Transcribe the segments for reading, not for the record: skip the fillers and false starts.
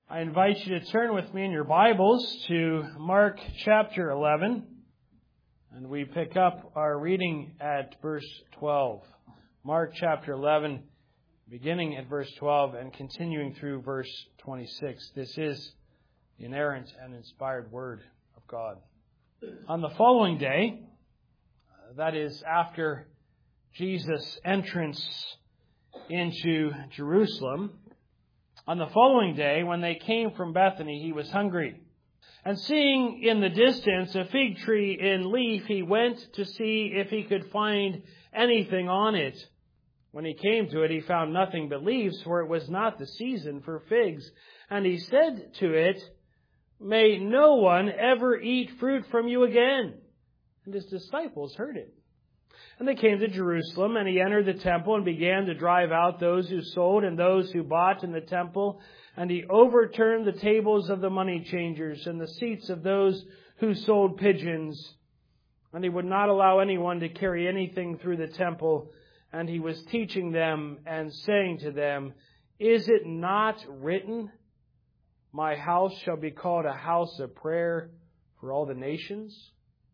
I invite you to turn with me in your Bibles to Mark chapter 11, and we pick up our reading at verse 12. Mark chapter 11, beginning at verse 12 and continuing through verse 26. This is the inerrant and inspired Word of God. On the following day, that is after Jesus' entrance into Jerusalem, on the following day, when they came from Bethany, he was hungry. And seeing in the distance a fig tree in leaf, he went to see if he could find anything on it. When he came to it, he found nothing but leaves, for it was not the season for figs. And he said to it, "May no one ever eat fruit from you again." And his disciples heard it. And they came to Jerusalem, and he entered the temple and began to drive out those who sold and those who bought in the temple. And he overturned the tables of the money changers and the seats of those who sold pigeons. And he would not allow anyone to carry anything through the temple. And he was teaching them and saying to them, "Is it not written, 'My house shall be called a house of prayer for all the nations'?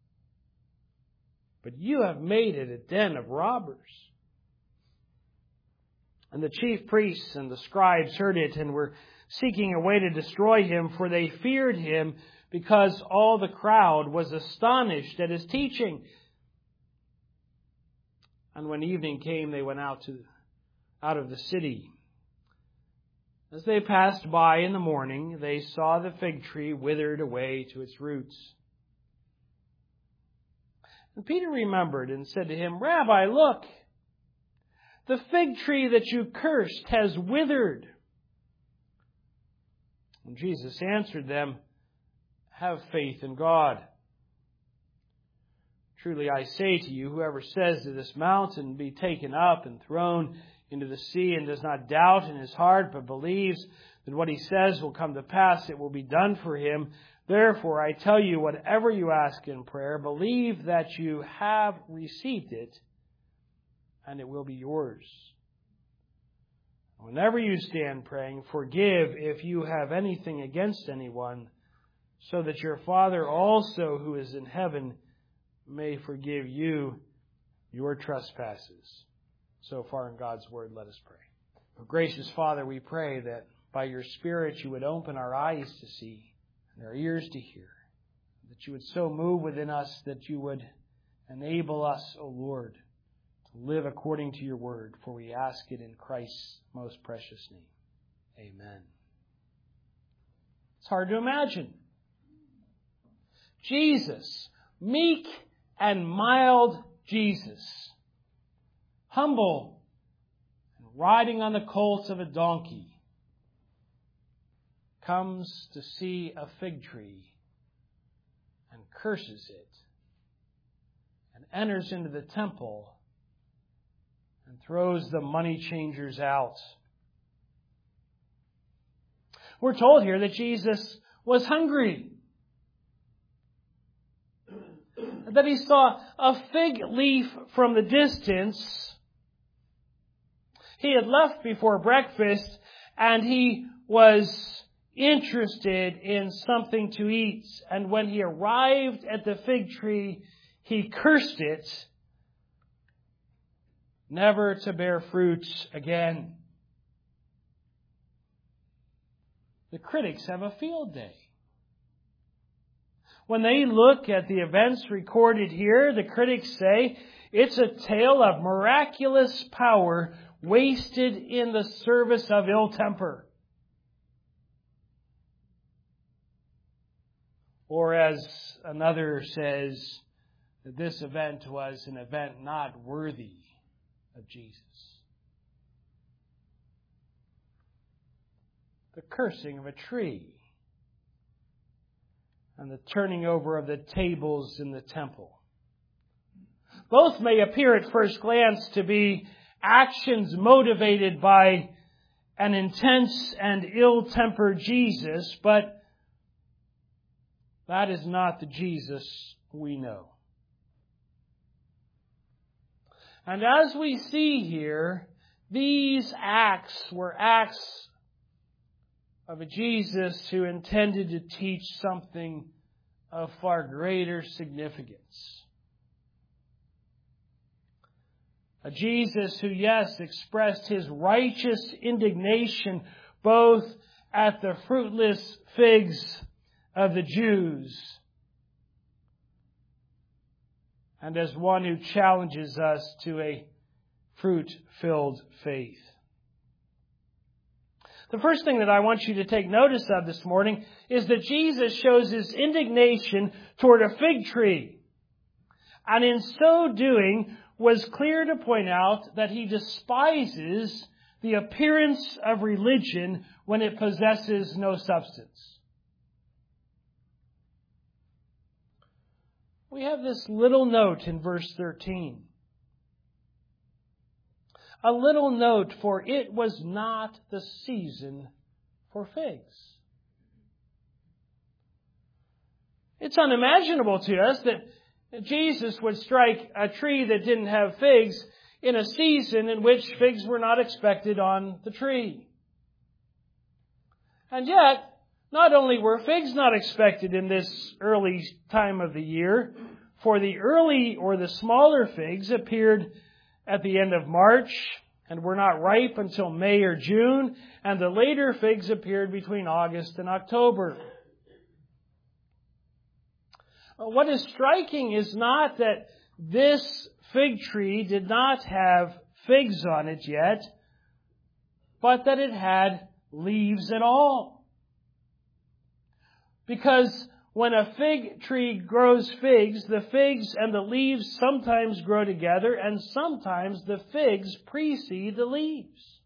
But you have made it a den of robbers." And the chief priests and the scribes heard it and were seeking a way to destroy him, for they feared him, because all the crowd was astonished at his teaching. And when evening came, they went out of the city. As they passed by in the morning, they saw the fig tree withered away to its roots. And Peter remembered and said to him, "Rabbi, look, the fig tree that you cursed has withered." And Jesus answered them, "Have faith in God. Truly I say to you, whoever says to this mountain, 'Be taken up and thrown into the sea,' and does not doubt in his heart, but believes that what he says will come to pass, it will be done for him. Therefore, I tell you, whatever you ask in prayer, believe that you have received it, and it will be yours. Whenever you stand praying, forgive if you have anything against anyone, so that your Father also, who is in heaven, may forgive you your trespasses." So far in God's Word, let us pray. Gracious Father, we pray that by your Spirit you would open our eyes to see and our ears to hear, that you would so move within us that you would enable us, O Lord, to live according to your word, for we ask it in Christ's most precious name. Amen. It's hard to imagine. Jesus, meek and mild Jesus, humble and riding on the colt of a donkey, comes to see a fig tree and curses it, and enters into the temple and throws the money changers out. We're told here that Jesus was hungry, that he saw a fig leaf from the distance. He had left before breakfast, and he was interested in something to eat. And when he arrived at the fig tree, he cursed it, never to bear fruit again. The critics have a field day. When they look at the events recorded here, the critics say it's a tale of miraculous power wasted in the service of ill temper. Or as another says, that this event was an event not worthy of Jesus. The cursing of a tree and the turning over of the tables in the temple. Both may appear at first glance to be actions motivated by an intense and ill-tempered Jesus, but that is not the Jesus we know. And as we see here, these acts were acts of a Jesus who intended to teach something of far greater significance. A Jesus who, yes, expressed His righteous indignation both at the fruitless figs of the Jews and as one who challenges us to a fruit-filled faith. The first thing that I want you to take notice of this morning is that Jesus shows His indignation toward a fig tree. And in so doing, was clear to point out that He despises the appearance of religion when it possesses no substance. We have this little note in verse 13. A little note, for it was not the season for figs. It's unimaginable to us that Jesus would strike a tree that didn't have figs in a season in which figs were not expected on the tree. And yet, not only were figs not expected in this early time of the year, for the early or the smaller figs appeared at the end of March and were not ripe until May or June, and the later figs appeared between August and October. What is striking is not that this fig tree did not have figs on it yet, but that it had leaves at all. Because when a fig tree grows figs, the figs and the leaves sometimes grow together, and sometimes the figs precede the leaves.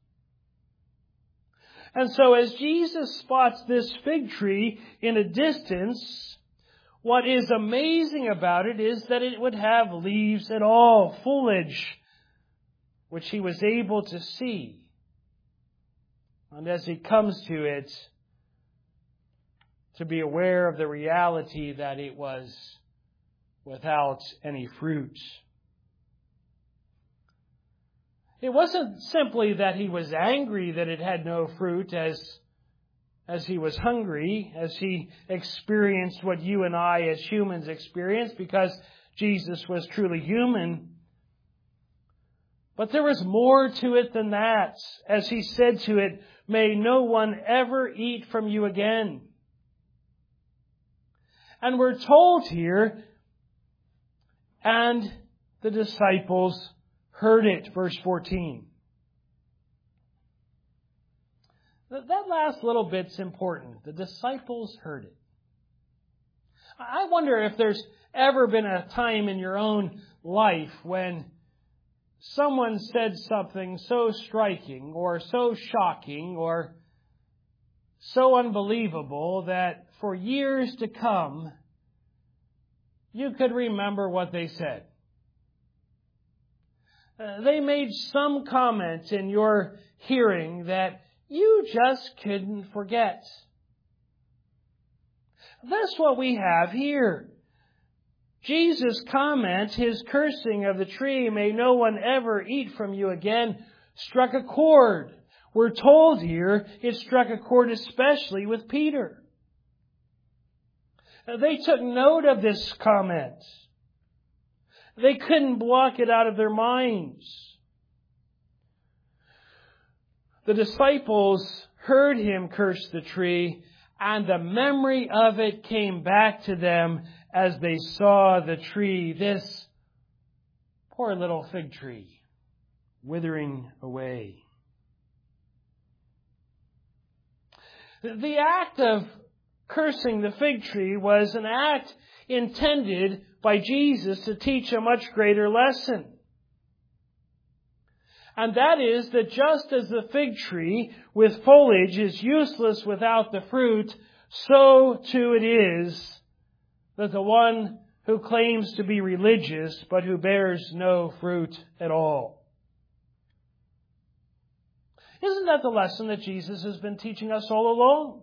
And so as Jesus spots this fig tree in a distance, what is amazing about it is that it would have leaves at all, foliage, which He was able to see. And as He comes to it, to be aware of the reality that it was without any fruit. It wasn't simply that He was angry that it had no fruit as He was hungry, as He experienced what you and I as humans experience, because Jesus was truly human. But there was more to it than that. As He said to it, "May no one ever eat from you again." And we're told here, and the disciples heard it, verse 14. That last little bit's important. The disciples heard it. I wonder if there's ever been a time in your own life when someone said something so striking or so shocking or so unbelievable that for years to come, you could remember what they said. They made some comment in your hearing that you just couldn't forget. That's what we have here. Jesus' comment, His cursing of the tree, "May no one ever eat from you again," struck a chord. We're told here it struck a chord especially with Peter. They took note of this comment. They couldn't block it out of their minds. The disciples heard Him curse the tree, and the memory of it came back to them as they saw the tree, this poor little fig tree, withering away. The act of cursing the fig tree was an act intended by Jesus to teach a much greater lesson. And that is that just as the fig tree with foliage is useless without the fruit, so too it is that the one who claims to be religious but who bears no fruit at all. Isn't that the lesson that Jesus has been teaching us all along?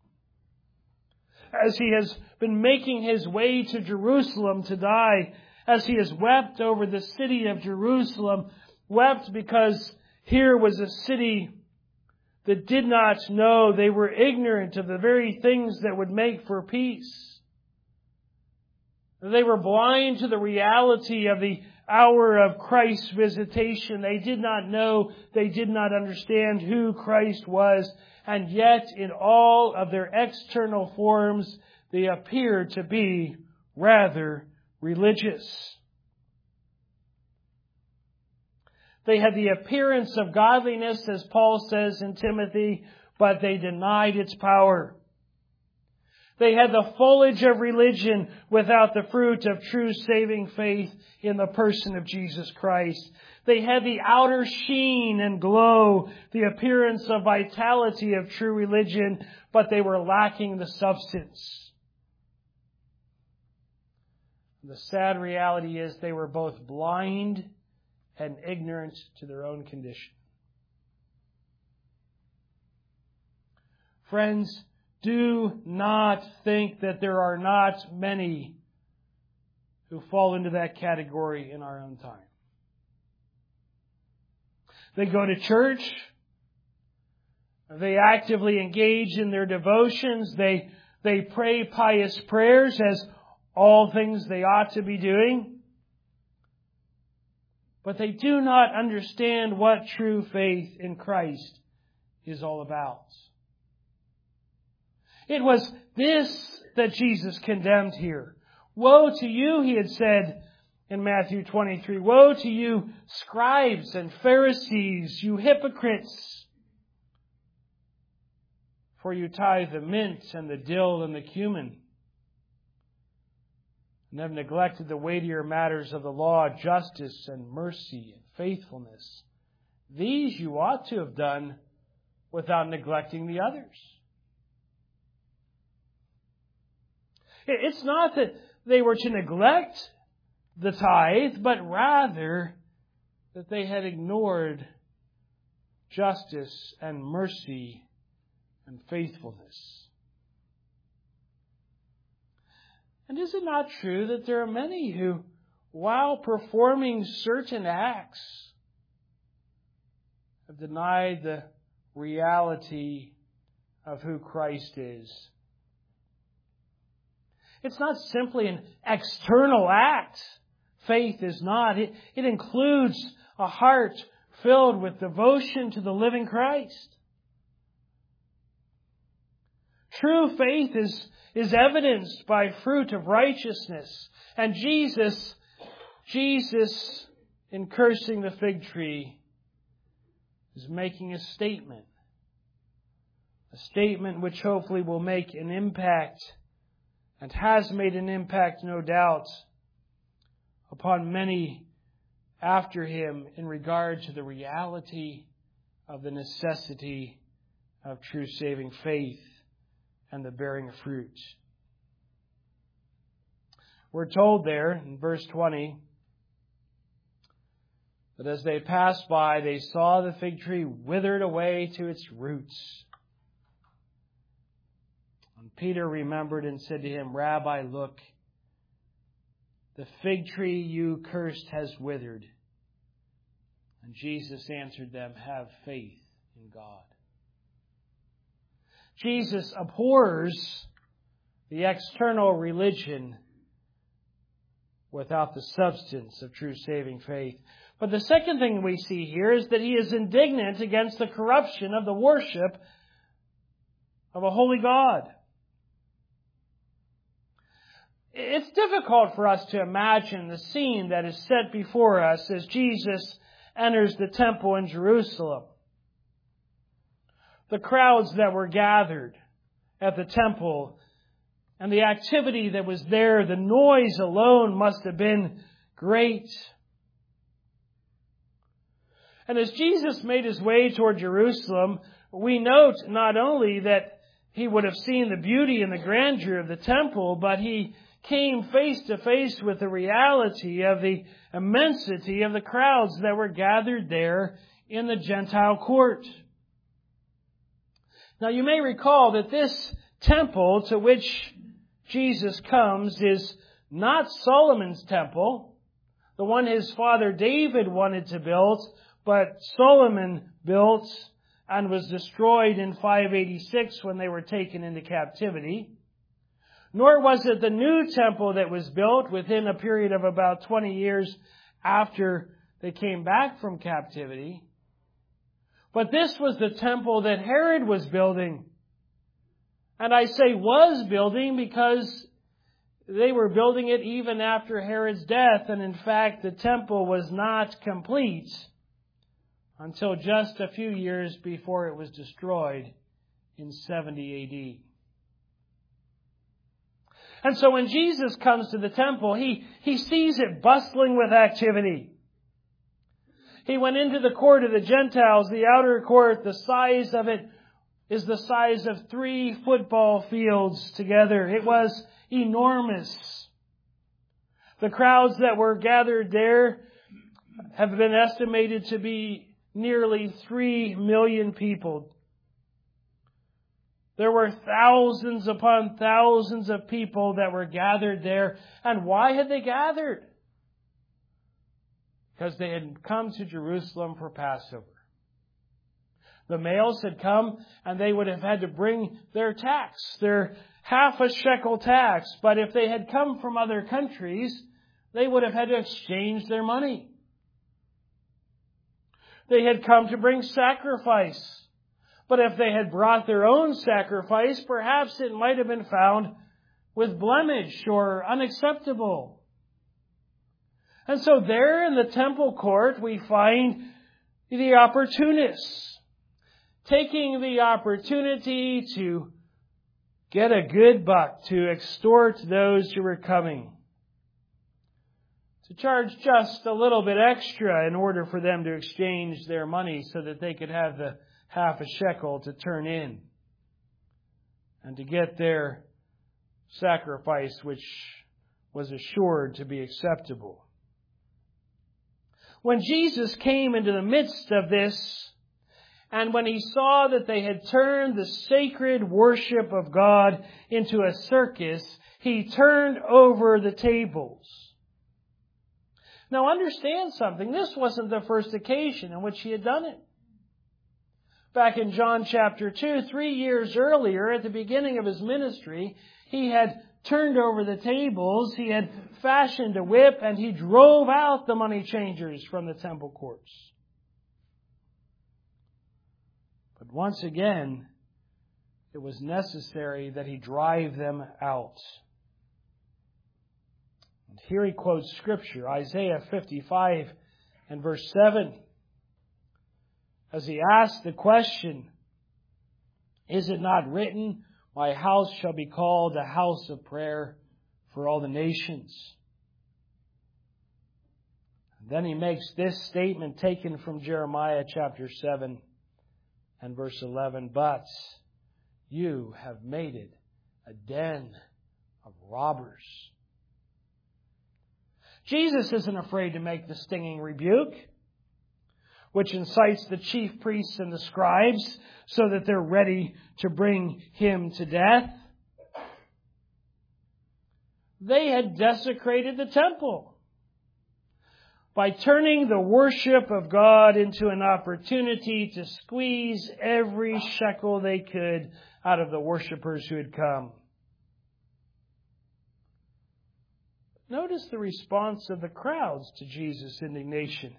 As He has been making His way to Jerusalem to die, as He has wept over the city of Jerusalem, wept because here was a city that did not know. They were ignorant of the very things that would make for peace. They were blind to the reality of the hour of Christ's visitation. They did not know, they did not understand who Christ was, and yet in all of their external forms, they appeared to be rather religious. They had the appearance of godliness, as Paul says in Timothy, but they denied its power. They had the foliage of religion without the fruit of true saving faith in the person of Jesus Christ. They had the outer sheen and glow, the appearance of vitality of true religion, but they were lacking the substance. The sad reality is they were both blind and ignorant to their own condition. Friends, do not think that there are not many who fall into that category in our own time. They go to church. They actively engage in their devotions. They pray pious prayers, as all things they ought to be doing. But they do not understand what true faith in Christ is all about. It was this that Jesus condemned here. Woe to you, he had said in Matthew 23. Woe to you, scribes and Pharisees, you hypocrites! For you tithe the mint and the dill and the cumin, and have neglected the weightier matters of the law, justice and mercy and faithfulness. These you ought to have done without neglecting the others. It's not that they were to neglect the tithe, but rather that they had ignored justice and mercy and faithfulness. And is it not true that there are many who, while performing certain acts, have denied the reality of who Christ is? It's not simply an external act. Faith is not. It includes a heart filled with devotion to the living Christ. True faith is evidenced by fruit of righteousness. And Jesus, in cursing the fig tree, is making a statement. A statement which hopefully will make an impact, and has made an impact, no doubt, upon many after him in regard to the reality of the necessity of true saving faith and the bearing of fruit. We're told there in verse 20 that as they passed by, they saw the fig tree withered away to its roots. And Peter remembered and said to him, Rabbi, look, the fig tree you cursed has withered. And Jesus answered them, have faith in God. Jesus abhors the external religion without the substance of true saving faith. But the second thing we see here is that he is indignant against the corruption of the worship of a holy God. It's difficult for us to imagine the scene that is set before us as Jesus enters the temple in Jerusalem. The crowds that were gathered at the temple and the activity that was there, the noise alone must have been great. And as Jesus made his way toward Jerusalem, we note not only that he would have seen the beauty and the grandeur of the temple, but he came face to face with the reality of the immensity of the crowds that were gathered there in the Gentile court. Now you may recall that this temple to which Jesus comes is not Solomon's temple, the one his father David wanted to build, but Solomon built and was destroyed in 586 when they were taken into captivity. Nor was it the new temple that was built within a period of about 20 years after they came back from captivity. But this was the temple that Herod was building. And I say was building because they were building it even after Herod's death. And in fact, the temple was not complete until just a few years before it was destroyed in 70 A.D. And so when Jesus comes to the temple, he sees it bustling with activity. He went into the court of the Gentiles, the outer court. The size of it is the size of 3 football fields together. It was enormous. The crowds that were gathered there have been estimated to be nearly 3 million people. There were thousands upon thousands of people that were gathered there. And why had they gathered? Because they had come to Jerusalem for Passover. The males had come and they would have had to bring their tax, their half a shekel tax. But if they had come from other countries, they would have had to exchange their money. They had come to bring sacrifice. But if they had brought their own sacrifice, perhaps it might have been found with blemish or unacceptable. And so there in the temple court, we find the opportunists taking the opportunity to get a good buck, to extort those who were coming, to charge just a little bit extra in order for them to exchange their money so that they could have the half a shekel to turn in and to get their sacrifice, which was assured to be acceptable. When Jesus came into the midst of this, and when He saw that they had turned the sacred worship of God into a circus, He turned over the tables. Now understand something. This wasn't the first occasion in which He had done it. Back in John chapter 2, 3 years earlier, at the beginning of His ministry, He had turned over the tables, He had fashioned a whip, and He drove out the money changers from the temple courts. But once again, it was necessary that He drive them out. And here He quotes Scripture, Isaiah 55 and verse 7. As He asked the question, "Is it not written, my house shall be called a house of prayer for all the nations?" And then He makes this statement taken from Jeremiah chapter 7 and verse 11. "But you have made it a den of robbers." Jesus isn't afraid to make the stinging rebuke, which incites the chief priests and the scribes so that they're ready to bring Him to death. They had desecrated the temple by turning the worship of God into an opportunity to squeeze every shekel they could out of the worshipers who had come. Notice the response of the crowds to Jesus' indignation.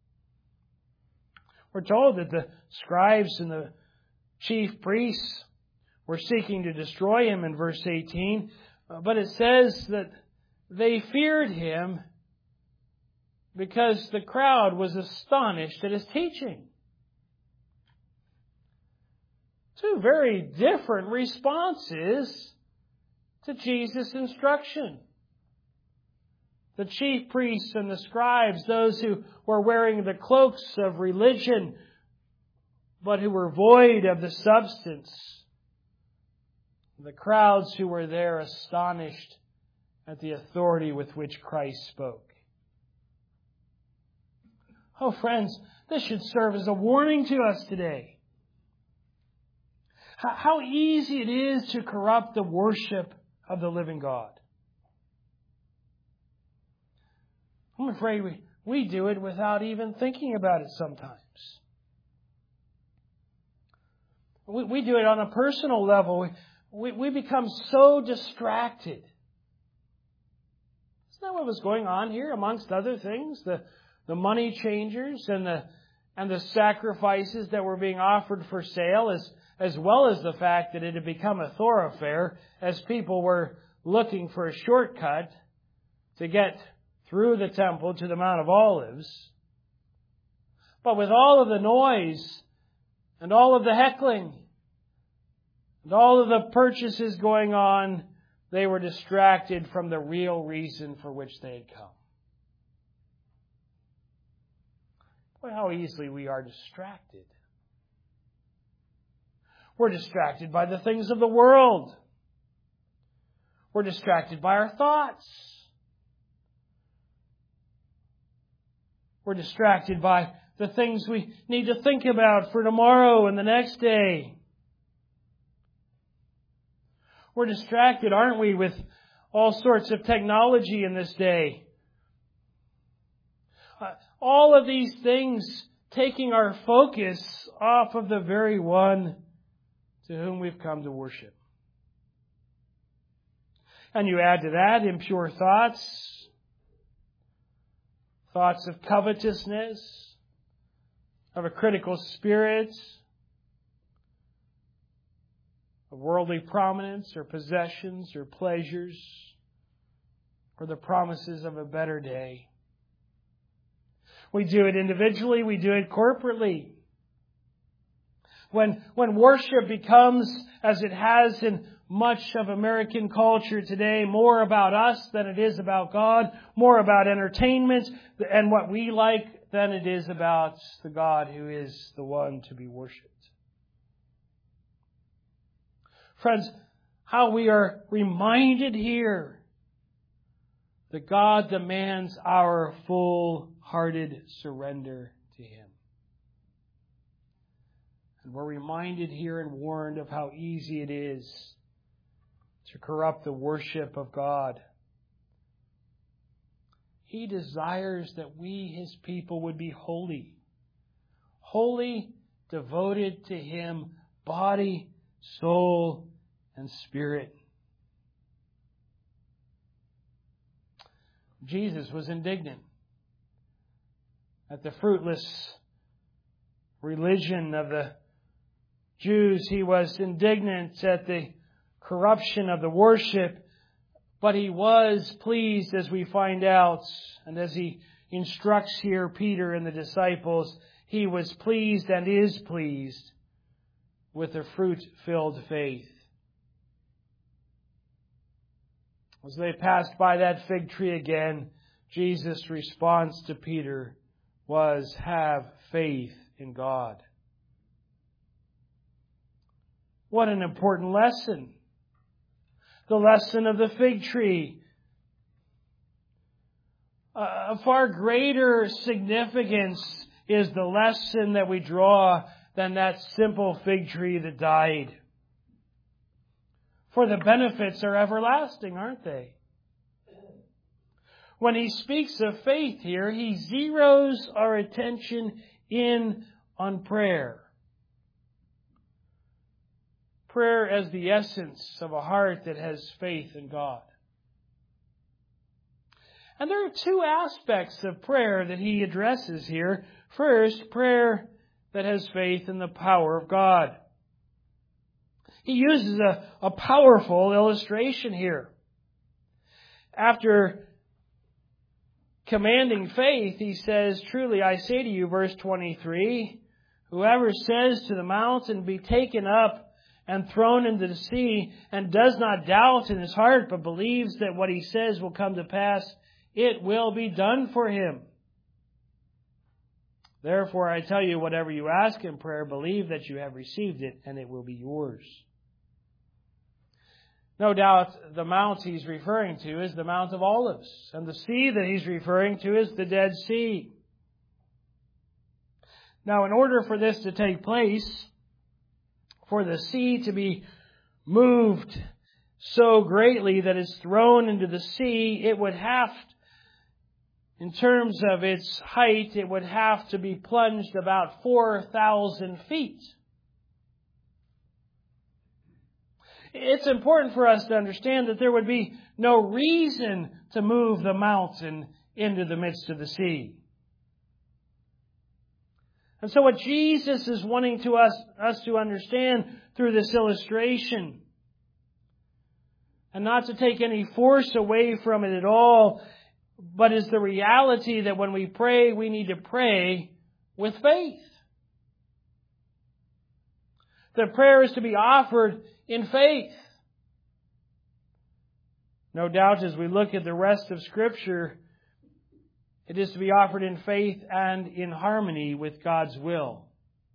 We're told that the scribes and the chief priests were seeking to destroy Him in verse 18. But it says that they feared Him because the crowd was astonished at His teaching. 2 very different responses to Jesus' instruction. The chief priests and the scribes, those who were wearing the cloaks of religion, but who were void of the substance. The crowds who were there astonished at the authority with which Christ spoke. Oh, friends, this should serve as a warning to us today. How easy it is to corrupt the worship of the living God. I'm afraid we do it without even thinking about it sometimes. We do it on a personal level. We become so distracted. Isn't that what was going on here, amongst other things? The money changers and the sacrifices that were being offered for sale, as well as the fact that it had become a thoroughfare as people were looking for a shortcut to get through the temple to the Mount of Olives. But with all of the noise and all of the heckling and all of the purchases going on, they were distracted from the real reason for which they had come. Boy, how easily we are distracted. We're distracted by the things of the world. We're distracted by our thoughts. We're distracted by the things we need to think about for tomorrow and the next day. We're distracted, aren't we, with all sorts of technology in this day. All of these things taking our focus off of the very one to whom we've come to worship. And you add to that impure thoughts, thoughts of covetousness, of a critical spirit, of worldly prominence or possessions or pleasures, or the promises of a better day. We do it individually, we do it corporately. When worship becomes, as it has in much of American culture today, more about us than it is about God, more about entertainment and what we like than it is about the God who is the one to be worshipped. Friends, how we are reminded here that God demands our full-hearted surrender to Him. And we're reminded here and warned of how easy it is to corrupt the worship of God. He desires that we, His people, would be holy. Holy, devoted to Him, body, soul, and spirit. Jesus was indignant at the fruitless religion of the Jews. He was indignant at the corruption of the worship, but He was pleased, as we find out, and as He instructs here Peter and the disciples, He was pleased and is pleased with a fruit-filled faith. As they passed by that fig tree again, Jesus' response to Peter was, "Have faith in God." What an important lesson. The lesson of the fig tree. A far greater significance is the lesson that we draw than that simple fig tree that died. For the benefits are everlasting, aren't they? When He speaks of faith here, He zeroes our attention in on prayer. Prayer as the essence of a heart that has faith in God. And there are two aspects of prayer that He addresses here. First, prayer that has faith in the power of God. He uses a powerful illustration here. After commanding faith, He says, "Truly I say to you," verse 23, "whoever says to the mountain, 'Be taken up and thrown into the sea,' and does not doubt in his heart, but believes that what he says will come to pass, it will be done for him. Therefore I tell you, whatever you ask in prayer, believe that you have received it, and it will be yours." No doubt the mount He's referring to is the Mount of Olives, and the sea that He's referring to is the Dead Sea. Now, in order for this to take place, for the sea to be moved so greatly that it's thrown into the sea, it would have, in terms of its height, it would have to be plunged about 4,000 feet. It's important for us to understand that there would be no reason to move the mountain into the midst of the sea. And so what Jesus is wanting to us to understand through this illustration, and not to take any force away from it at all, but is the reality that when we pray, we need to pray with faith. That prayer is to be offered in faith. No doubt, as we look at the rest of Scripture, it is to be offered in faith and in harmony with God's will.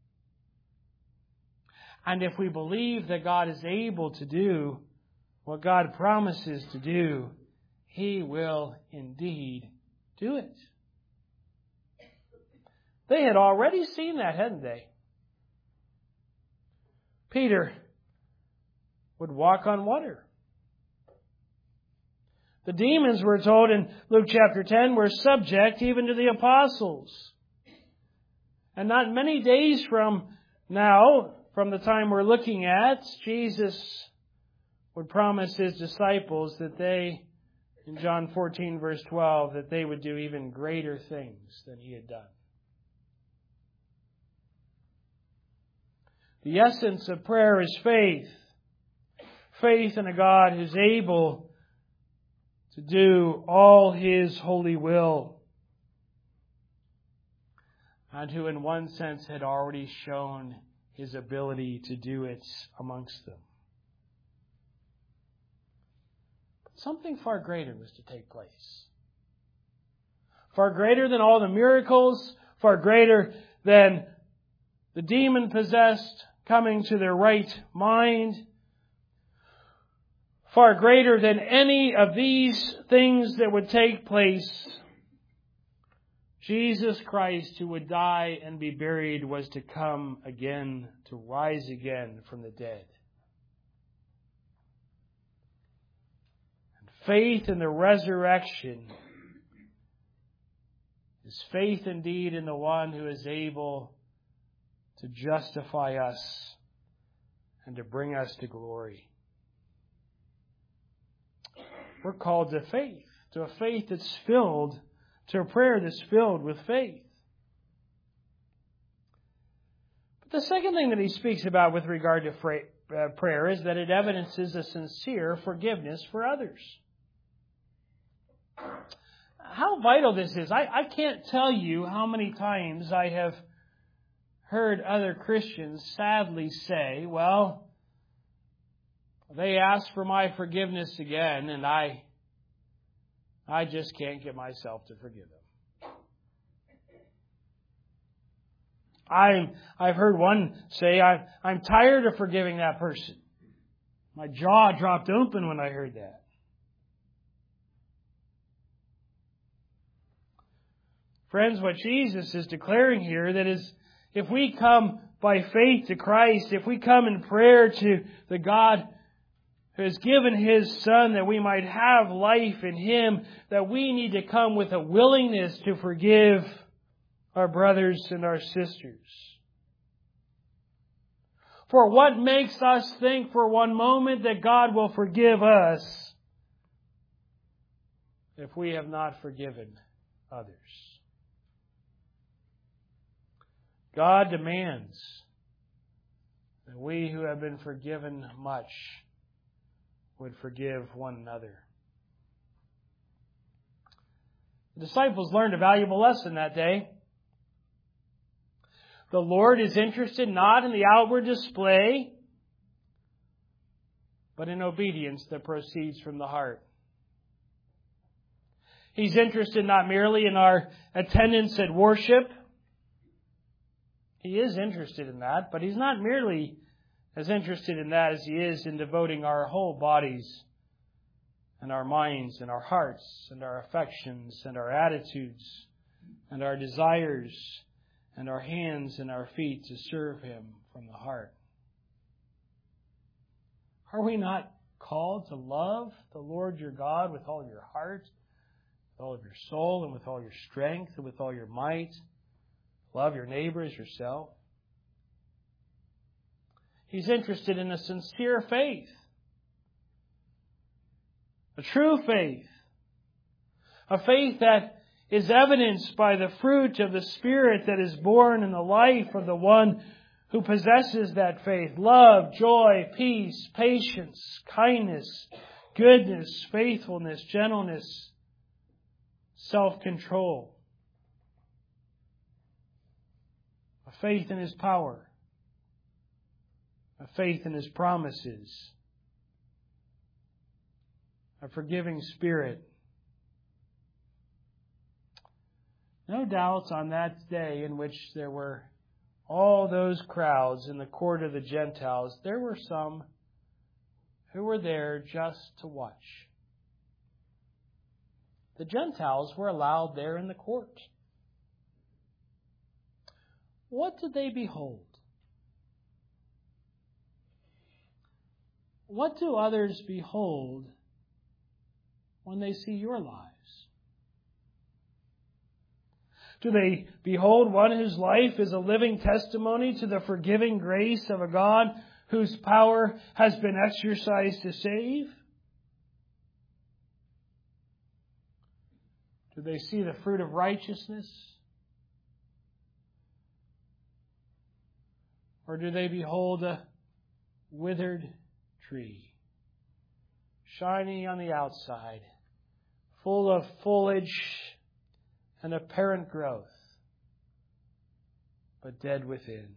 And if we believe that God is able to do what God promises to do, He will indeed do it. They had already seen that, hadn't they? Peter would walk on water. The demons, we're told in Luke chapter 10, were subject even to the apostles. And not many days from now, from the time we're looking at, Jesus would promise His disciples that they, in John 14 verse 12, that they would do even greater things than He had done. The essence of prayer is faith. Faith in a God who's able to do all His holy will, and who in one sense had already shown His ability to do it amongst them. But something far greater was to take place. Far greater than all the miracles, far greater than the demon-possessed coming to their right mind, far greater than any of these things that would take place, Jesus Christ, who would die and be buried, was to come again, to rise again from the dead. And faith in the resurrection is faith indeed in the one who is able to justify us and to bring us to glory. We're called to faith, to a faith that's filled, to a prayer that's filled with faith. But the second thing that he speaks about with regard to prayer is that it evidences a sincere forgiveness for others. How vital this is. I can't tell you how many times I have heard other Christians sadly say, well, they asked for my forgiveness again, and I just can't get myself to forgive them. I've heard one say, I'm tired of forgiving that person. My jaw dropped open when I heard that. Friends, what Jesus is declaring here, that is, if we come by faith to Christ, if we come in prayer to the God who has given His Son that we might have life in Him, that we need to come with a willingness to forgive our brothers and our sisters. For what makes us think for one moment that God will forgive us if we have not forgiven others? God demands that we who have been forgiven much would forgive one another. The disciples learned a valuable lesson that day. The Lord is interested not in the outward display, but in obedience that proceeds from the heart. He's interested not merely in our attendance at worship. He is interested in that, but He's not merely as interested in that as He is in devoting our whole bodies and our minds and our hearts and our affections and our attitudes and our desires and our hands and our feet to serve Him from the heart. Are we not called to love the Lord your God with all your heart, with all of your soul, and with all your strength, and with all your might? Love your neighbor as yourself. He's interested in a sincere faith. A true faith. A faith that is evidenced by the fruit of the Spirit that is born in the life of the one who possesses that faith. Love, joy, peace, patience, kindness, goodness, faithfulness, gentleness, self-control. A faith in His power. A faith in His promises. A forgiving Spirit. No doubt on that day in which there were all those crowds in the court of the Gentiles, there were some who were there just to watch. The Gentiles were allowed there in the court. What did they behold? What do others behold when they see your lives? Do they behold one whose life is a living testimony to the forgiving grace of a God whose power has been exercised to save? Do they see the fruit of righteousness? Or do they behold a withered tree, shiny on the outside, full of foliage and apparent growth, but dead within?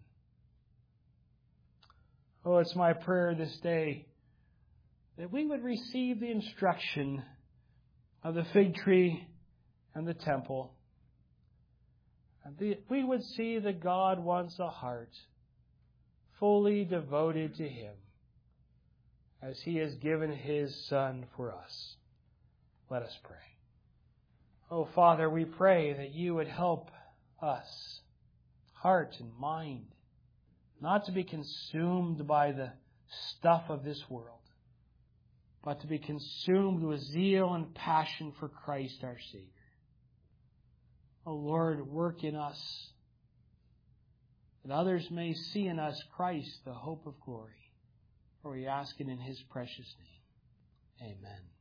Oh, it's my prayer this day that we would receive the instruction of the fig tree and the temple, and we would see that God wants a heart fully devoted to Him, as He has given His Son for us. Let us pray. Oh, Father, we pray that You would help us, heart and mind, not to be consumed by the stuff of this world, but to be consumed with zeal and passion for Christ our Savior. Oh, Lord, work in us, that others may see in us Christ, the hope of glory. For we ask it in His precious name. Amen.